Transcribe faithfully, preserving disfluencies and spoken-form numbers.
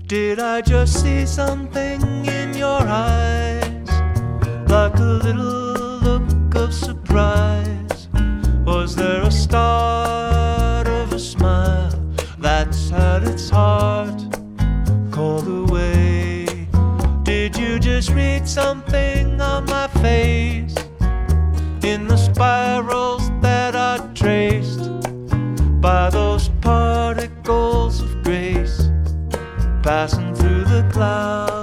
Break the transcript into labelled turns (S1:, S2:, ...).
S1: Did I just see something in your eyes, like a little look of surprise? Was there a start of a smile that's had its heart called away? Did you just read something on my face, in the spirals that I traced by those particles of grace passing through the clouds?